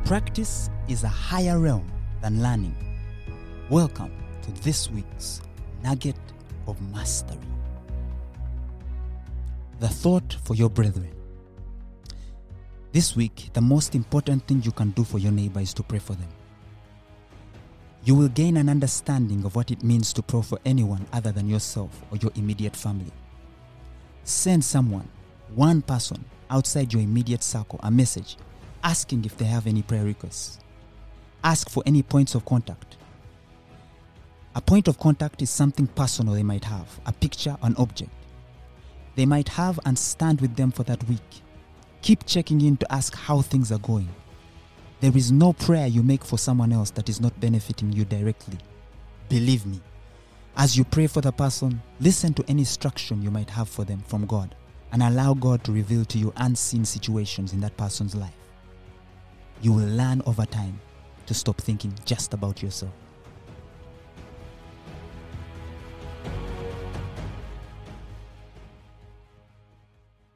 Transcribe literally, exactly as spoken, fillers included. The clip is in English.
Practice is a higher realm than learning. Welcome to this week's Nugget of Mastery. The thought for your brethren. This week, the most important thing you can do for your neighbor is to pray for them. You will gain an understanding of what it means to pray for anyone other than yourself or your immediate family. Send someone, one person outside your immediate circle, a message asking if they have any prayer requests. Ask for any points of contact. A point of contact is something personal they might have, a picture, an object. They might have and stand with them for that week. Keep checking in to ask how things are going. There is no prayer you make for someone else that is not benefiting you directly. Believe me, as you pray for the person, listen to any instruction you might have for them from God and allow God to reveal to you unseen situations in that person's life. You will learn over time to stop thinking just about yourself.